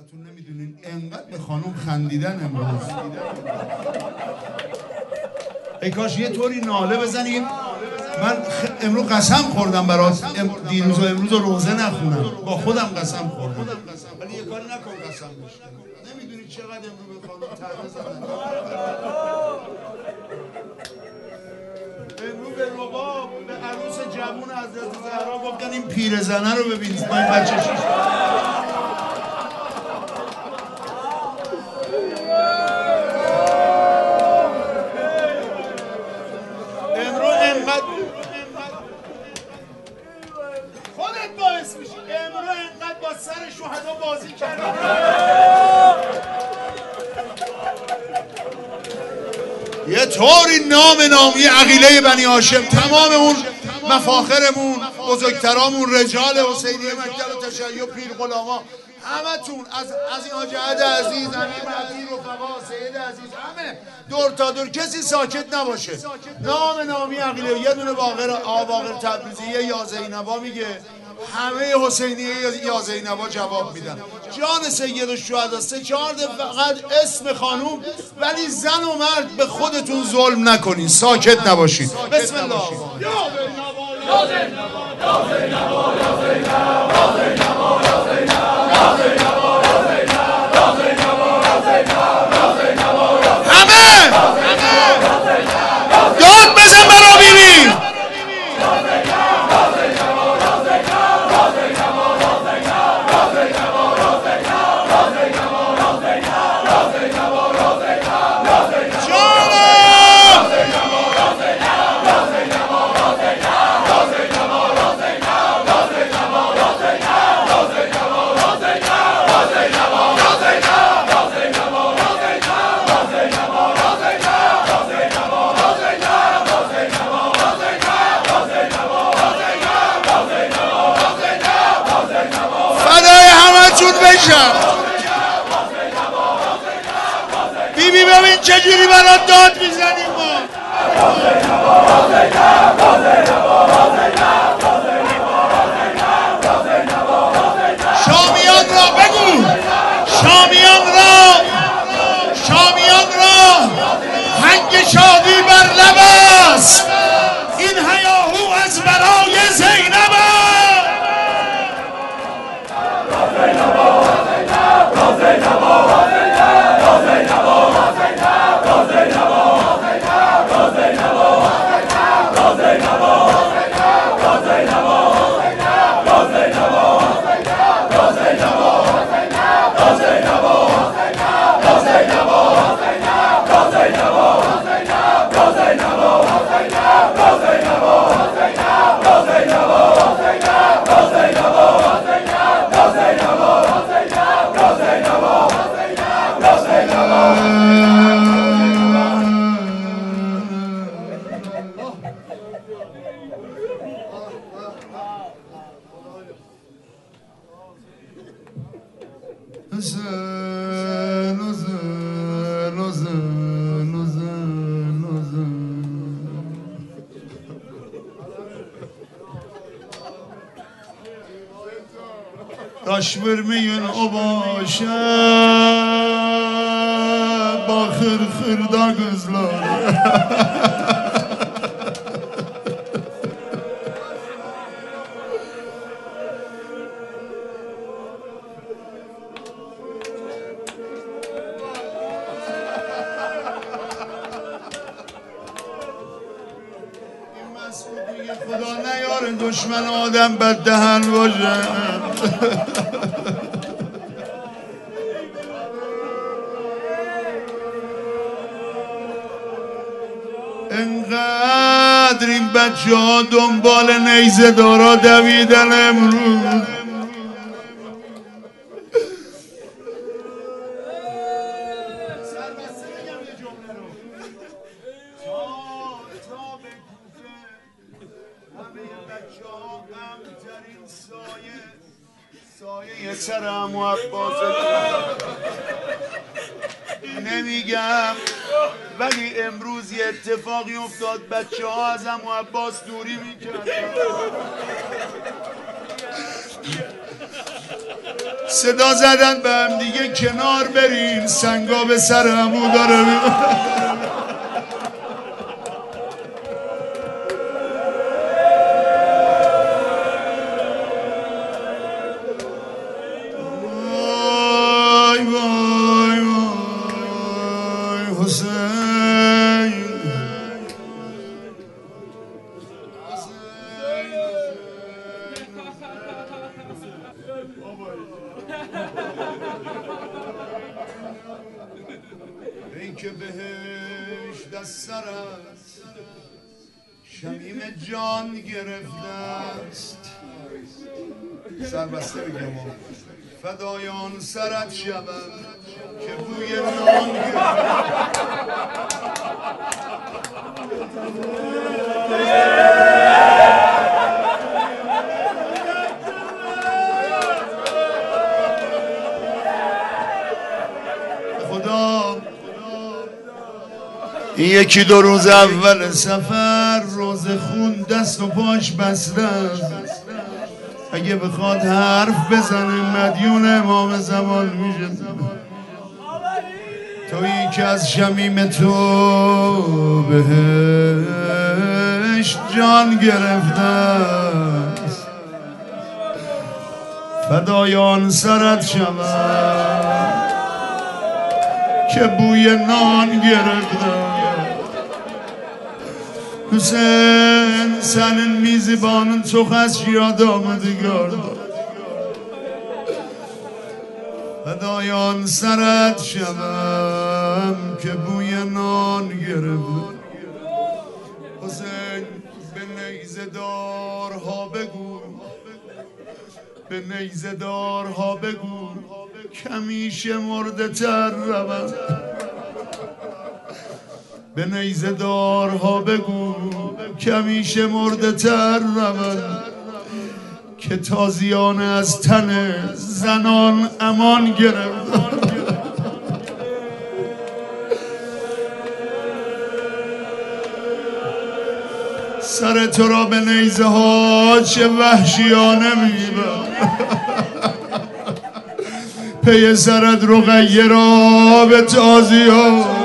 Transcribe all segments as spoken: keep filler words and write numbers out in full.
همتون نمیدونین انقدر به خانم خندیدن امروز. ای کاش یه طوری ناله بزنیم. من خ... امروز قسم خوردم برات ام... دیروز و امروز رو روزه نخونم، با خودم قسم خوردم، ولی یه کاری نکن قسم بشکنم. نمیدونی چقدر امروز به خانم تنه زدن. امروز به رباب به عروس جوون حضرت زهرا گفتن این پیرزنه رو ببینید، با این بچه شیش امروز انقدر خودت باعث میشی. امروز انقدر با سر شهدا بازی کردن. یه طوری نام نامی عقیله بنی هاشم، تمام اون مفاخرمون، بزرگترامون، رجال حسینیه، مکتب تشیع، پیر غلاما، همتون از از این حاج عهد عزیز، امیر مهدی، رفقا، سید عزیز، همه دور تا دور، کسی ساکت نباشه. نام نامی عقیله، یه دونه باقر آباقر تبریزی یا زینبا میگه، همه حسینیه یا زینبا جواب میدن. جان سید الشهدا سه چهار فقط اسم خانوم، ولی زن و مرد به خودتون ظلم نکنین، ساکت نباشید. بسم الله. یا زینبا یا زینبا یا زینبا یا زینبا یا زینبا یا زینبا یا زینبا یا زینبا همه داد بزن برا بیبی. بیبی ببین چجوری برات داد میزنیم ما. شامیان را بگو، شامیان را، شامیان را هنگ شادی بر لب است، این هیاهو از برای زینب taş vermeyin o başa bakır hırda kızlar. خدا نیاره دشمن آدم بد دهن باشه. انقدر این بچه ها دنبال نیزه دارا دویدن امروز. سایه سر عمو عباس نمیگم، ولی امروز یه اتفاقی افتاد، بچه ها از عمو عباس دوری میکردن. صدا زدن به هم دیگه کنار برین، سنگا به سر همو داره وای وای وای حسین این که بهش دست سر است شمیم جان گرفته است سربسته بگم فدایان سرت شود که بوی نان گرفته این یکی دو روز اول سفر روز خون دست و پاش بسته اگه بخواد حرف بزنه مدیون امام زمان میشه تویی که از شمیم تو بهش جان گرفته فدایان سرت شود که بوی نان گرفته Hüseyin senin mizibanın çok az yadamını gördüm Fedayan seret şevem ki bu yanan gerevim Hüseyin be neyzedar ha begu Be neyzedar ha begu Kemişe morde terrevem به نیزه دارها بگو کمیشه مرده تر رود که تازیانه از تن زنان امان گرفت سر تو را به نیزه ها چه وحشیانه میبرد پی سرت رقیه را به تازیانه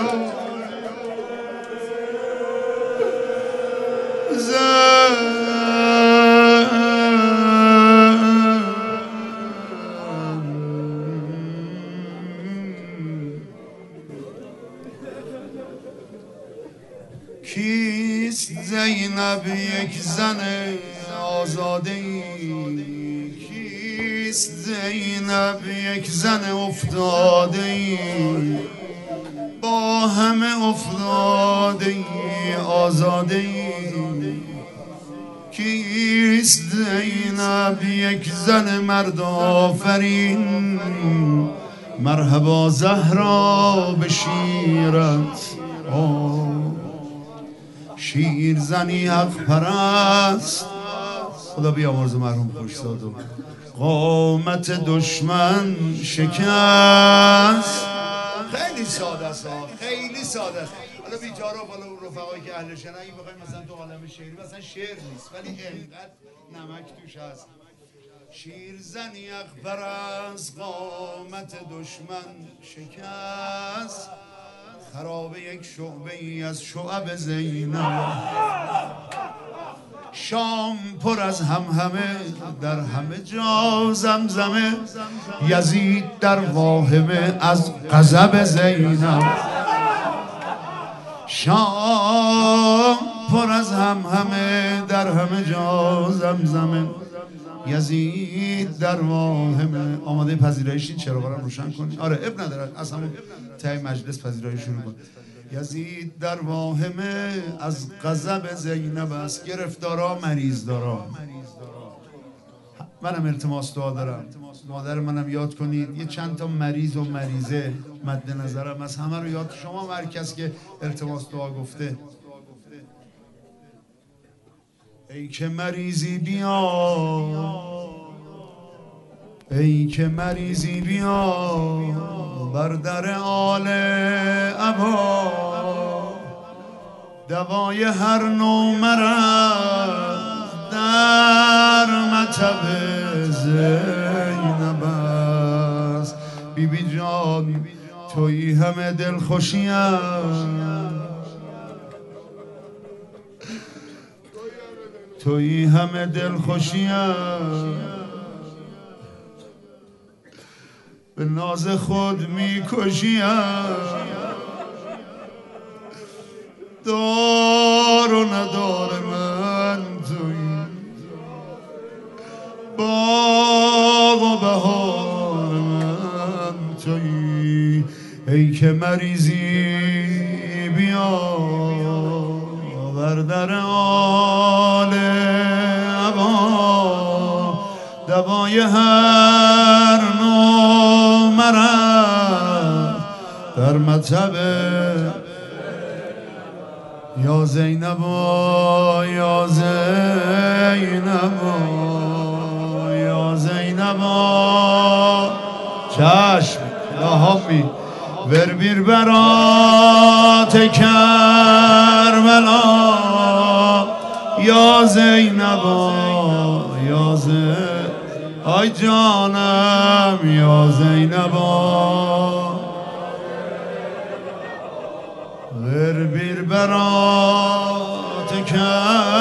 کیست زینب یک زن آزاده ای کیست زینب یک زن افتاده ای با همه افتاده ای آزاده ای کیست زینب یک زن مرد آفرین مرحبا زهرا به شیرت شیر زنی حق پرست خدا بیامرز مرحوم خوشزاد و قامت دشمن شکست خیلی ساده است خیلی ساده است حالا بیچاره بالا رفقایی که اهل شنن این بخوایم مثلا تو عالم شعری مثلا شعر نیست ولی اینقدر نمک توش هست شیر زنی حق پرست قامت دشمن شکست خراب یک شعبه ای از شعب زینب شام پر از هم همه در همه جا زمزمه یزید در واهمه از غضب زینب شام پر از هم همه در همه جا زمزمه یزید در واهمه آماده پذیرایشی چرا برام روشن کنی؟ آره اب نداره از همون تای مجلس پذیرایی شروع کن یزید در واهمه از غضب زینب است گرفتارا مریض دارا منم التماس دعا دارم مادر منم یاد کنید یه چند تا مریض و مریضه مد نظرم از همه رو یاد شما مرکز که التماس دعا گفته ای که مریضی بیا ای که مریضی بیا بر در آل ابا دوای هر نوع مرض در مطب زینب بیبی جان تویی همه دل خوشیم، تویی همه دل خوشیم، به ناز خود میکشیم، دار و ندار من تویی، باغ و بهار من تویی، ای که مریضی بیا بر در آل عبا، دوای هر نوع مرض در مطب یا زینبا یا زینبا یا زینبا. چشم لاهامی ور بیر برات کربلا یا زینبا یا زینبا، آی جانم یا زینبا، ور بیر برات کربلا